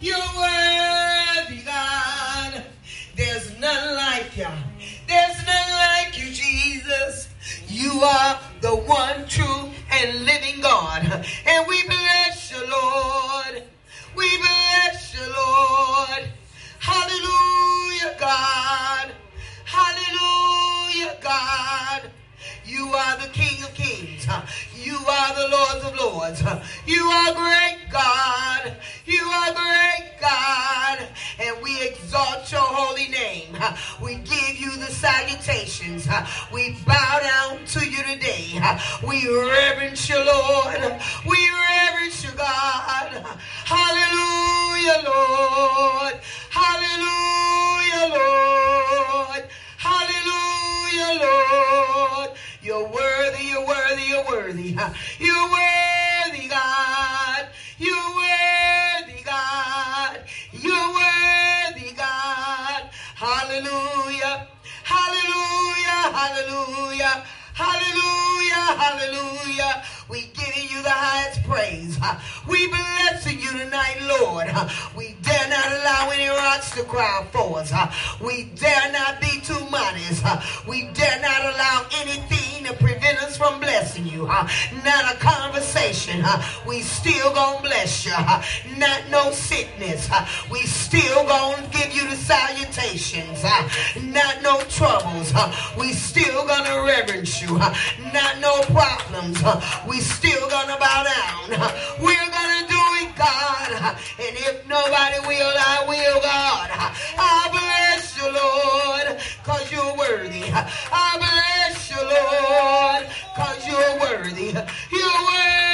You're worthy, God. There's none like you. There's none like you, Jesus. You are the one true and living God. And we bless you, Lord. We bless you, Lord. Hallelujah, God. Hallelujah, God. You are the King of Kings. You are the Lord of Lords. You are great, God. You are great, God. And we exalt your holy name. We give you the salutations. We bow down to you today. We reverence you, Lord. We reverence you, God. Hallelujah, Lord. Hallelujah, Lord. Hallelujah, Lord. You're worthy, you're worthy, you're worthy. You're worthy, God. You're worthy, God. You're worthy, God. Hallelujah. Hallelujah, hallelujah. Hallelujah, hallelujah. We give you the highest praise. We bless you tonight, Lord. We dare not allow any rocks to cry for us. We dare not be too modest. We dare not allow anything to prevent us from blessing you. Not a conversation. We still gonna bless you. Not no sickness. We still gonna give you the salutations. Not no troubles. We still gonna reverence you. Not no problems. We still gonna bow down. We're gonna do it, God. And if nobody will, I will, God. I bless you, Lord, because you're worthy. I bless you, Lord, because you're worthy. You're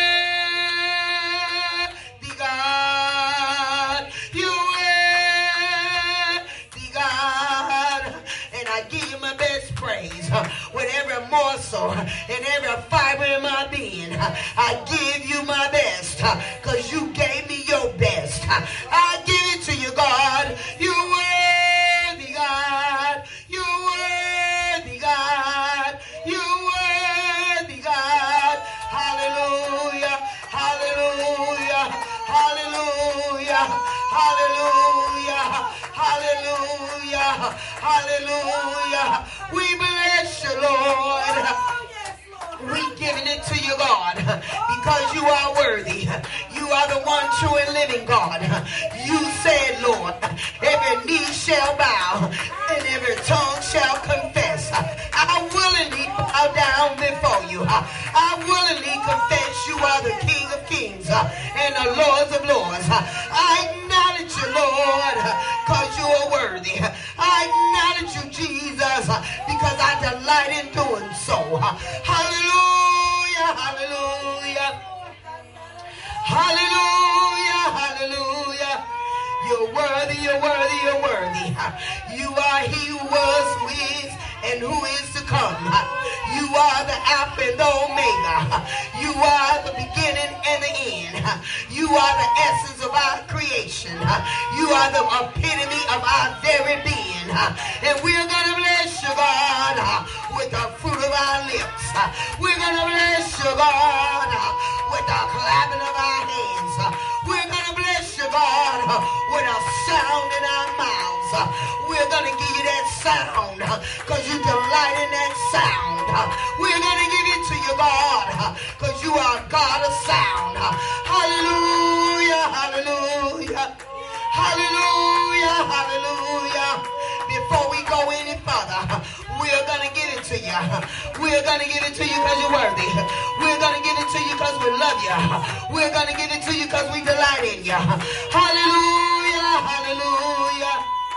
worthy, God. You're worthy, God. And I give you my best praise with every morsel and every fiber in my being. I give you my best because you gave me your best. I give it to you, God. You're worthy, God. You're worthy, God. You're worthy, God. Hallelujah. Hallelujah. Hallelujah. Hallelujah. Hallelujah. Hallelujah. We bless you, Lord. We giving it to you, God, because you are worthy. You are the one true and living God. You said, Lord, every knee shall bow and every tongue shall confess. I willingly bow down before you. I willingly confess you are the King of Kings and the Lord of Lords. I acknowledge you, Lord, because you are worthy. I acknowledge you, Jesus, because I delight in doing so. Hallelujah, hallelujah. Hallelujah, hallelujah. You're worthy, you're worthy, you're worthy. You are he who was, who is, and who is to come. You are the Alpha and the Omega. You are the beginning and the end. You are the essence of our creation. You are the epitome of our very being. And we're going to bless you, God, with the fruit of our lips. We're going to bless you, God, with the clapping of our hands. We're going to bless you, God, with a sound in our mouths. We're going to give you that sound because you delight in that sound. We're going to give it to you, God, because you are God of sound. Hallelujah, hallelujah. Hallelujah, hallelujah. Before we go any further, we're going to give it to you. We're going to give it to you because you're worthy. We're going to give it to you because we love you. We're going to give it to you because we delight in you. Hallelujah, hallelujah.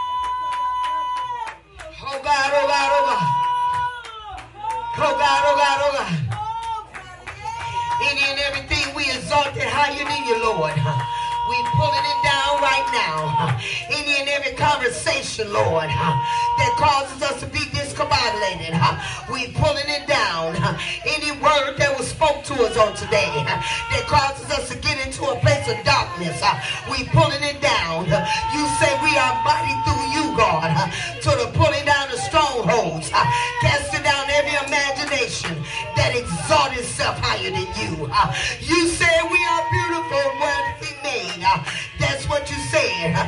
Oh God, oh God, oh God. Oh God, oh God, oh God. Any and everything we exalted higher than you, Lord. We pulling it down right now. Any and every conversation, Lord, that causes us to be discombobulated, we pulling it down. Any word that was spoke to us on today that causes us to get into a place of darkness, we pulling it down. You say we are mighty through you, God, to the pulling down the strongholds, casting down every imagination that exalts itself higher than you. You say we are beautiful, wonderfully made. That's what you said.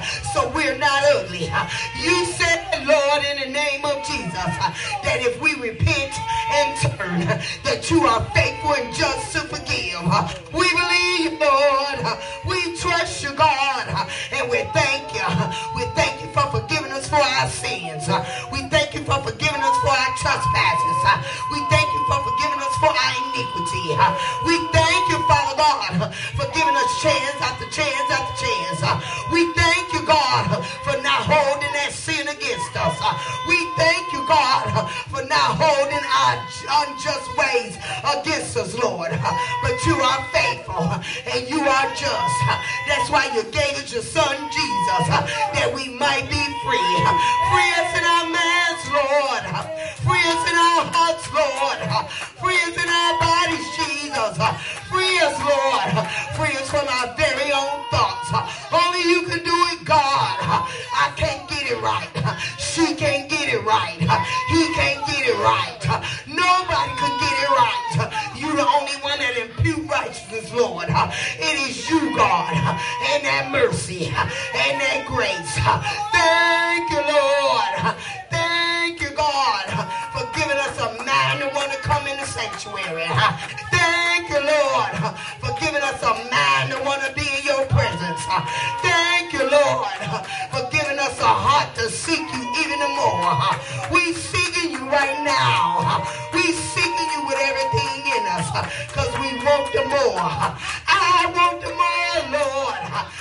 so we're not ugly. You said, Lord, in the name of Jesus, that if we repent and turn, that you are faithful and just to forgive. We believe, Lord. We trust you, God, and we thank you. We thank you for forgiving us for our sins. We thank you for forgiving us for our trespasses. We thank you for forgiving us for our iniquity. We thank you, Father God, for giving us chance after chance after chance. We thank you, God, for not holding that sin against us. We thank you, God, for not holding our unjust ways against us, Lord. But you are faithful and you are just. That's why you gave us your son, Jesus, that we might be free. Free us in our minds, Lord. Free us in our hearts, Lord. Free us in our bodies, Jesus. Free us, Lord. Free us from our very own thoughts. Only you can do it, God. I can't get it right. She can't get it right. He can't get it right. Nobody can get it right. You're the only one that impute righteousness, Lord. It is you, God, and that mercy and that grace. Thank you, Lord. Thank you, God, for giving us a mind to want to come in the sanctuary. Thank you, Lord, for giving us a mind to want to be in your presence. Thank you, Lord, for giving us a heart to seek you even more. We seeking you right now. We seeking you with everything in us because we want the more. I want the more, Lord.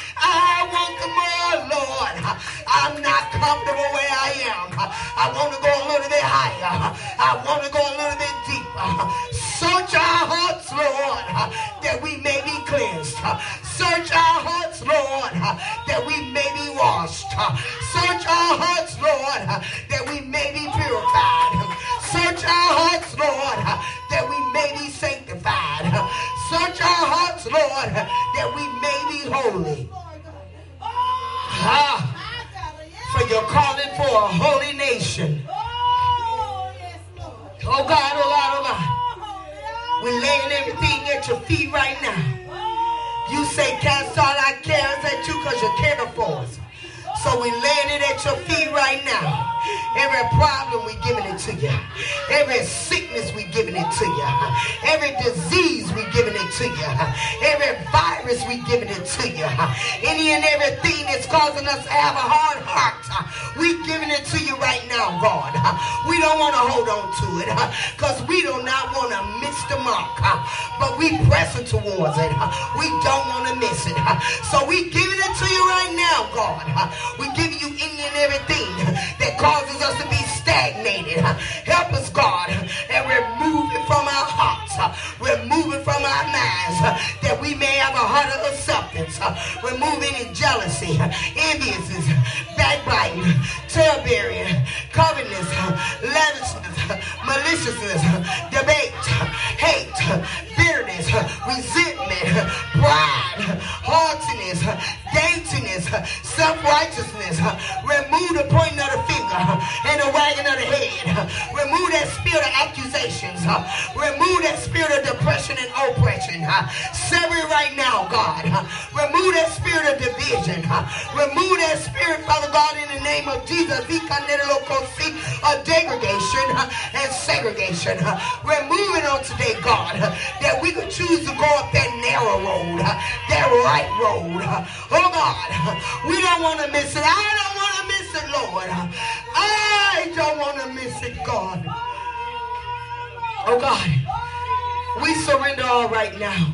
I want the more, Lord. I'm not comfortable where I am. I want to go a little bit higher. I want to go a little bit deeper. Search our hearts, Lord, that we may be cleansed. Search our hearts, Lord, that we may be washed. Search our hearts, Lord, that we may be purified. Search our hearts, Lord, that we may be sanctified. Search our hearts, Lord, that we may be holy. For you're calling for a holy nation. Oh God, oh God, oh God. We're laying everything at your feet right now. You say cast all our cares at you because you care for us. So we're laying it at your feet right now. Every problem, we're giving it to you. Every sickness, we're giving it to you. Every disease, we're giving it to you. Every virus, we're giving it to you. Any and everything that's causing us to have a hard heart, we're giving it to you right now, God. We don't want to hold on to it because we do not want to miss the mark. But we pressing towards it. We don't want to miss it. So we're giving it to you right now, God. We give you any and everything that causes us to be stagnated. Help us, God, and remove it from our hearts. Remove it from our minds that we may have a heart of acceptance. Remove any jealousy, enviousness, backbiting, talebearing, covetousness, lavishness, maliciousness, debate, hate, bitterness, resentment, pride, haughtiness, daintiness, self-righteousness. Remove the pointing of the finger and the wagging of the head. Remove that spirit of accusations. Remove that spirit of depression and oppression. Sever it right now, God. Remove that spirit of division. Remove that spirit, Father God, in the name of Jesus, of degradation and segregation. Remove it on today, God, that we could choose to go up that narrow road, that right road. Oh God, we don't want to miss it. I don't want to miss it, Lord. I don't want to miss it, God. Oh God, we surrender all right now.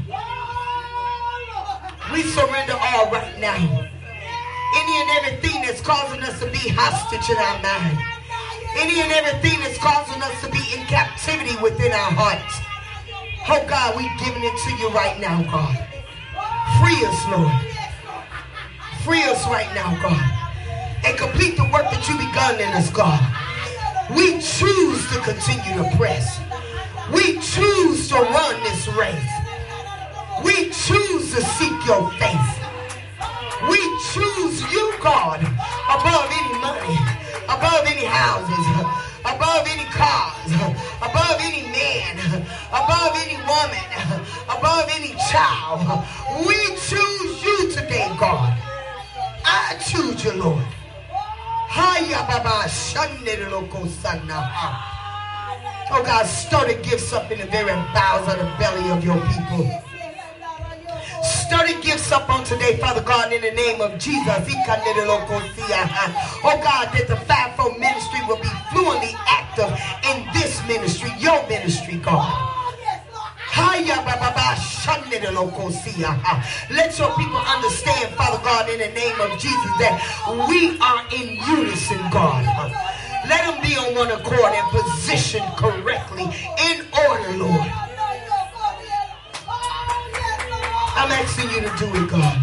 We surrender all right now. Any and everything that's causing us to be hostage in our mind. Any and everything that's causing us to be in captivity within our hearts. Oh God, we're giving it to you right now, God. Free us, Lord. Free us right now, God. And complete the work that you begun in us, God. We choose to continue to press. We choose to run this race. We choose to seek your face. We choose you, God, above any money, above any houses, above any cars, above any man, above any woman, above any child. We choose you today, God. I choose you, Lord. Hiya Baba Shandeloko Sana. Oh God, stir the gifts up in the very bowels of the belly of your people. Stir the gifts up on today, Father God, in the name of Jesus. Oh God, that the fivefold ministry will be fluently active in this ministry, your ministry, God. Let your people understand, Father God, in the name of Jesus, that we are in unison, God. Let them be on one accord and positioned correctly, in order, Lord. I'm asking you to do it, God.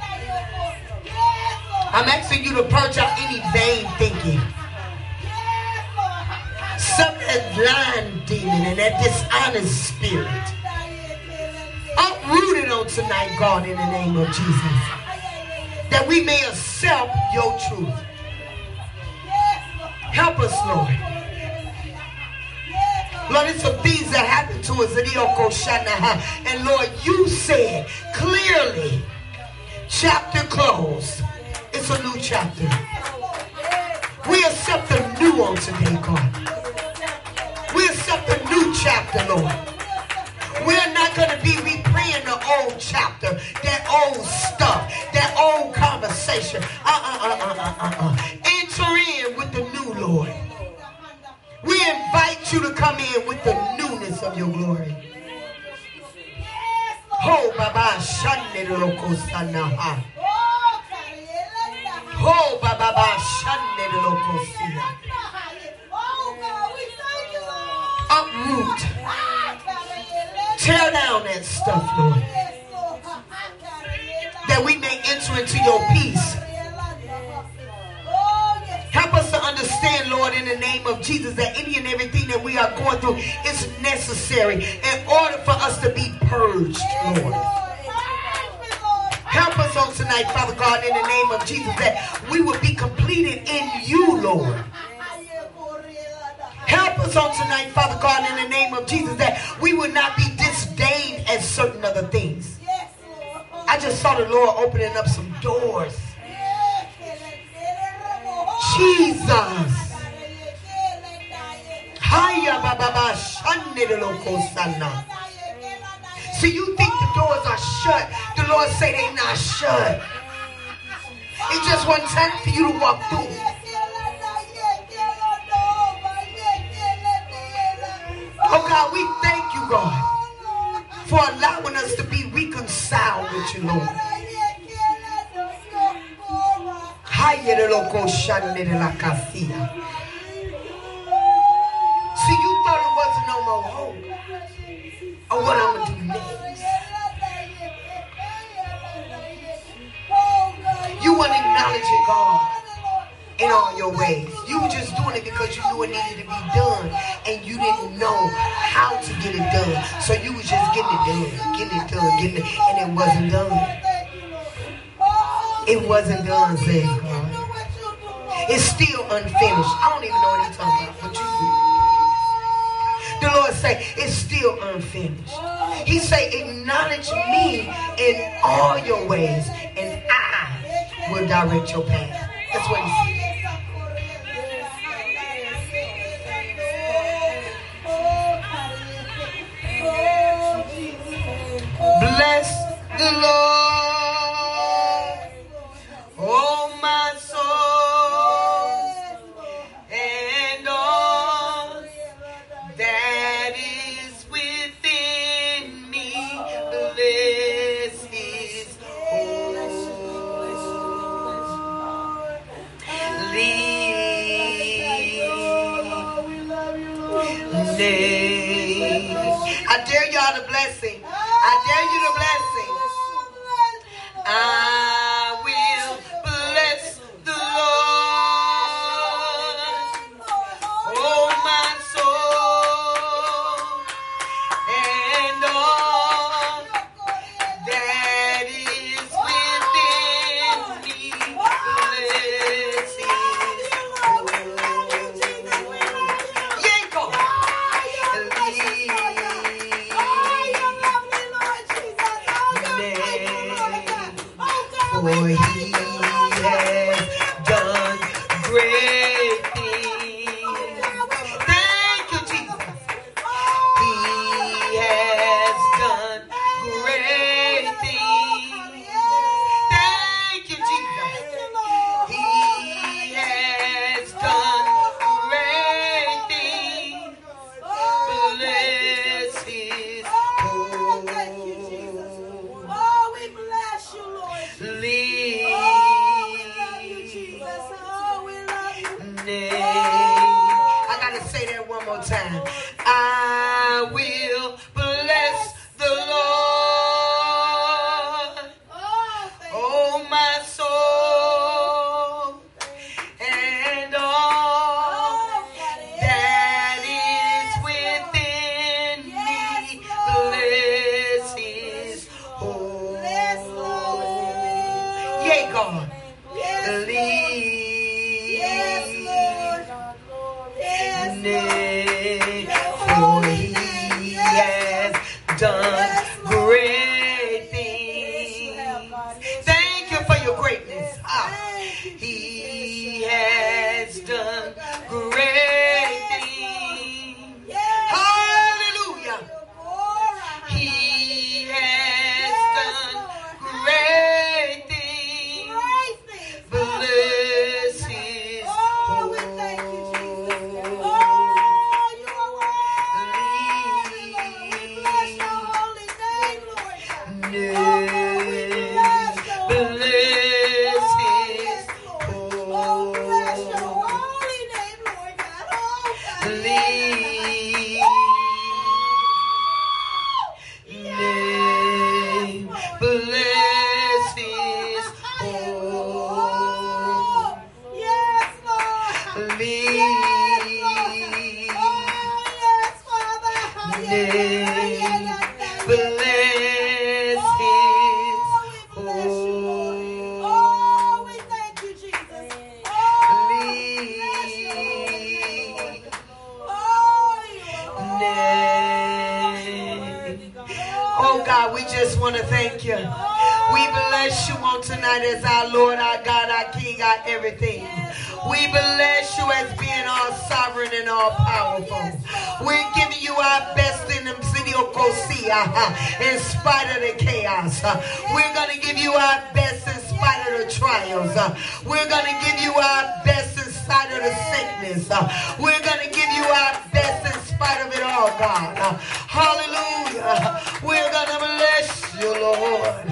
I'm asking you to purge out any vain thinking. Some that lying demon and that dishonest spirit. Uprooted on tonight, God, in the name of Jesus. That we may accept your truth. Help us, Lord. Lord, it's some things that happened to us. And Lord, you said clearly, chapter closed. It's a new chapter. We accept the new on today, God. We accept the new chapter, Lord. We're not going to be replaying the old chapter, that old stuff, that old conversation. Enter in with the new, Lord. We invite you to come in with the newness of your glory. Ho Baba Shande Loko Sanaha. Ho Baba Shande Loko Sina. Uproot. Tear down that stuff, Lord. That we may enter into your peace. Help us to understand, Lord, in the name of Jesus, that any and everything that we are going through is necessary in order for us to be purged, Lord. Help us on tonight, Father God, in the name of Jesus, that we will be completed in you, Lord. Help us on tonight, Father God, in the name of Jesus, that we will not be disdained at certain other things. I just saw the Lord opening up some doors. Jesus. See, you think the doors are shut. The Lord say they're not shut. It's just one time for you to walk through. Oh God, we thank you, God, for allowing us to be reconciled with you, Lord. See, you thought it wasn't no more hope of what I'm going to do next. You weren't acknowledging God in all your ways. You were just doing it because you knew it needed to be done, and you didn't know how to get it done. So you was just getting it done, and it wasn't done. It wasn't done, says God. It's still unfinished. I don't even know what he's talking about, but you do. The Lord say, it's still unfinished. He say, acknowledge me in all your ways, and I will direct your path. That's what he said. Bless the Lord, oh my soul, and all that is within me. Bless his holy name. I dare y'all to blessing. I dare you to blessing. I will bless the Lord, oh my soul, and all that is within me. Bless his holy name. For he has lead. Oh, we love you, Jesus. Oh, we love you. I gotta say that one more time. I will bless the Lord. Oh, my soul, and all that is within me. Bless His holy. Yea, God. For He has done great things. Thank you for your greatness. He has done great things. Hallelujah. He has done great things. Bless His holy. Oh God, we just want to thank you. We bless you on tonight as our Lord, our God, our King, our everything. We bless you as being all sovereign and all powerful. We're giving you our best in the city of Kosia, in spite of the chaos. We're going to give you our best in spite of the trials. We're going to give you our best in spite of the sickness. We're going to give you our best in spite of it all, God. Hallelujah. We're going to bless you, Lord.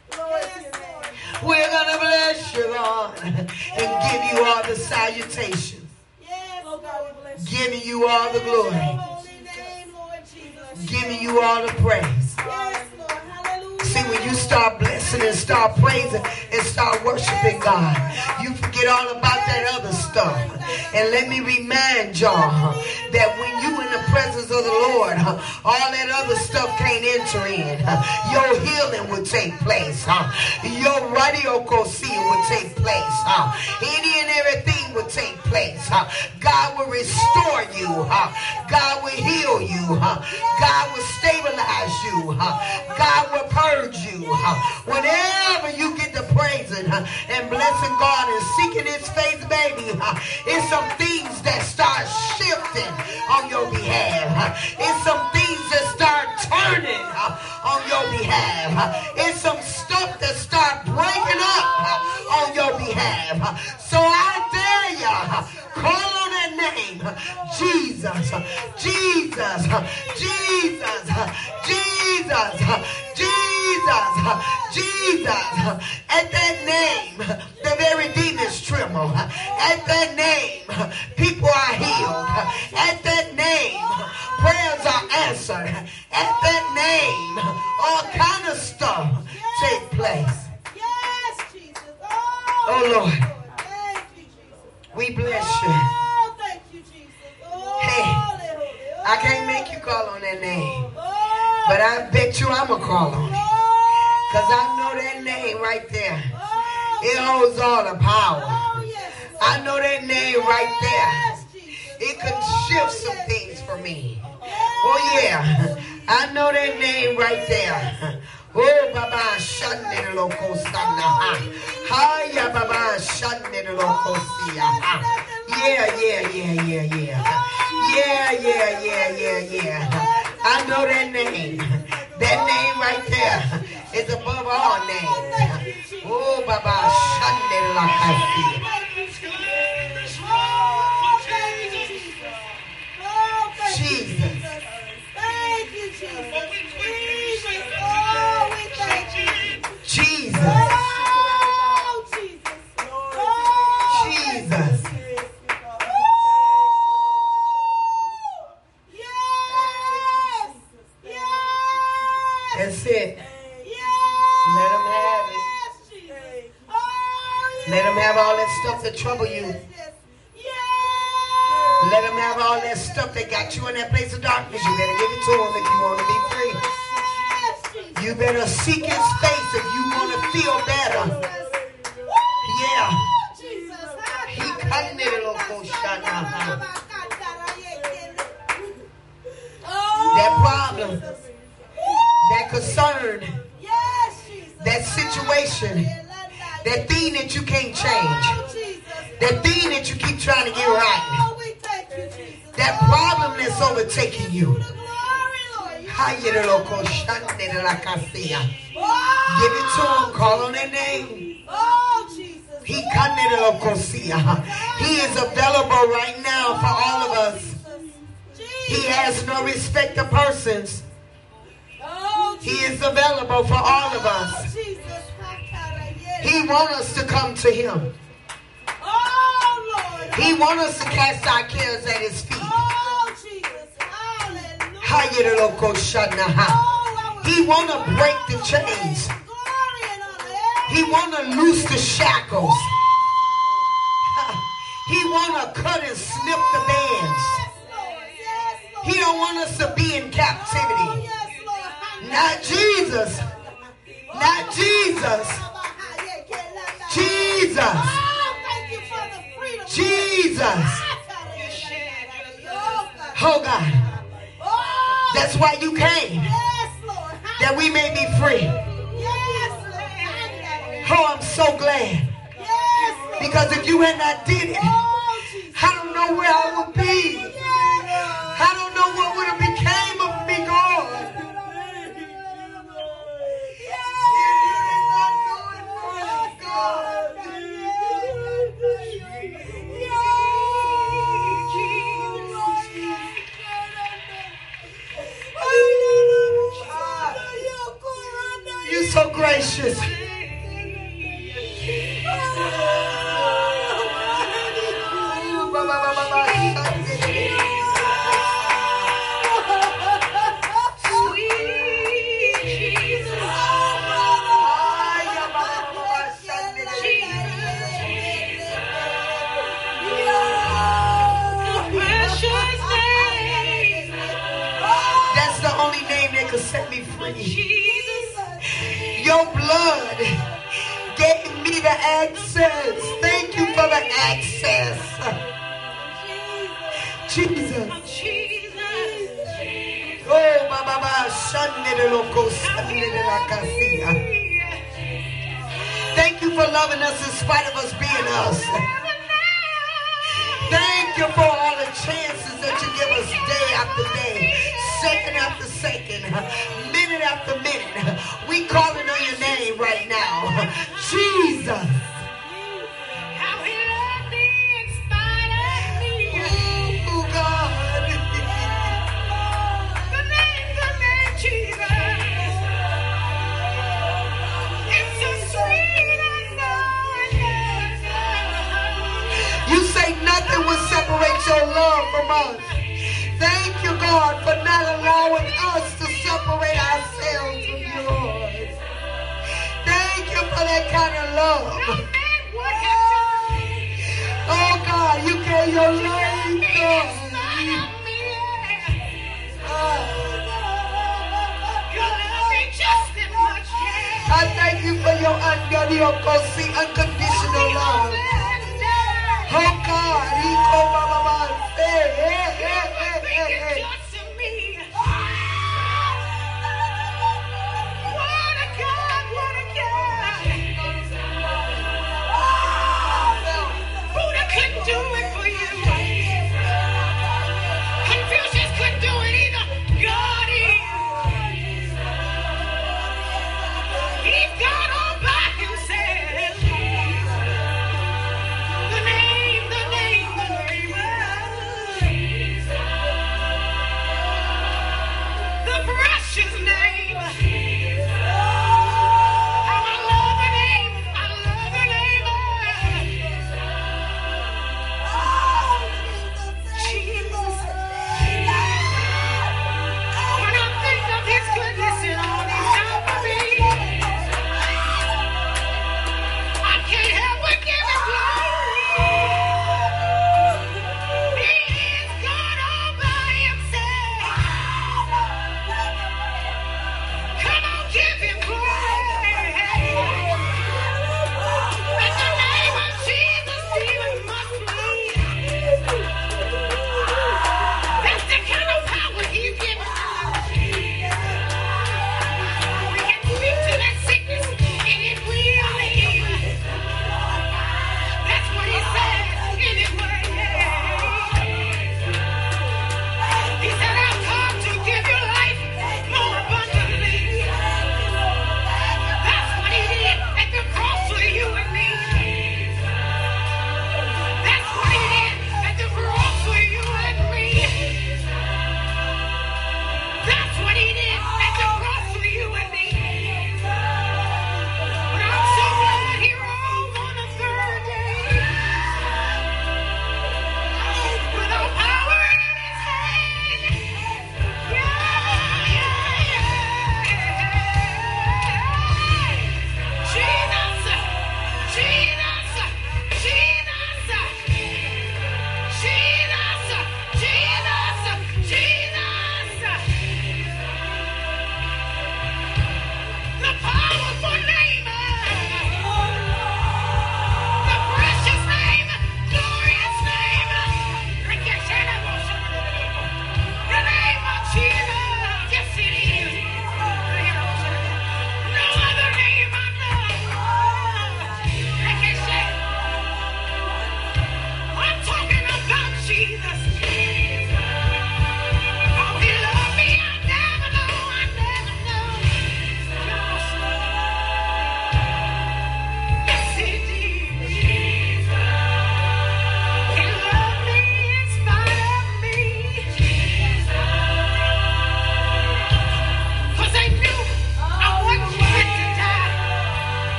We're going to bless you, Lord, and give you all the salutations. Giving you all the glory. Giving you all the praise. See, when you start blessing and start praising and start worshiping God, you forget all about that other stuff. And let me remind y'all that when you in the presence of the Lord, all that other stuff can't enter in. Your healing will take place. Your radiocosi will take place. Any and everything will take place. God will restore you. God will heal you. God will stabilize you. God will purge you. Whenever you get to praising and blessing God and seeking His face, baby, it's some things that start shifting on your behalf. It's some things that start turning on your behalf. It's some stuff that start breaking up on your behalf. So I dare you, call on that name, Jesus, Jesus, Jesus, Jesus, Jesus, Jesus. At that name, the very demons tremble. At that name, people are healed. At that name, prayers are answered. At that name, all kind of stuff take place. Yes, Jesus. Oh Lord, we bless you. Oh, thank you, Jesus. Hey, I can't make you call on that name, but I bet you I'm going to call on it. Because I know that name right there. It holds all the power. I know that name right there. It could shift some things for me. Oh yeah, I know that name right there. Oh, Baba, Shande Loco Sana. Hiya, Baba, Shande Loco Sia. Yeah. I know that name. That name right there is above all names. Oh, Baba, Shande Loco Sia. Jesus. Thank you, Jesus. Jesus. Oh, we thank you. Jesus. Oh, Let them have all that stuff that trouble you. Let them have all that stuff that got you in that place of darkness. You better give it to them if you want to be free. You better seek his face if you want to feel better. Yeah. He couldn't it local shana. That problem, that concern, that situation, that thing that you can't change, that thing that you keep trying to get right, that problem that's overtaking you. Give it to him. Call on their name. He is available right now for all of us. He has no respect of persons. He is available for all of us. He wants us to come to him. He wants us to cast our cares at his feet. He want to break the chains. He want to loose the shackles. He want to cut and snip the bands. He don't want us to be in captivity. Not Jesus. Not Jesus. Jesus. Jesus. Oh God. That's why you came. That we may be free. Oh, I'm so glad. Because if you had not did it, I don't know where I would be. I don't know what would have became of me, God. You're so gracious. That's the only name that could set me free. Your blood gave me the access. Thank you for the access. Jesus. Oh, Baba, thank you for loving us in spite of us being us. Thank you for all the chances that you give us day after day, second after second, minute after minute. We calling on your name right now. Jesus. How he loved me in spite of me. Oh, God. The name Jesus. It's so sweet and good. You say nothing will separate your love from us. Thank you, God, for not allowing us to separate ourselves from yours. Thank you for that kind of love. Oh, God, you gave your life, God. I thank you for your unconditional love. Oh, God, he called my mama.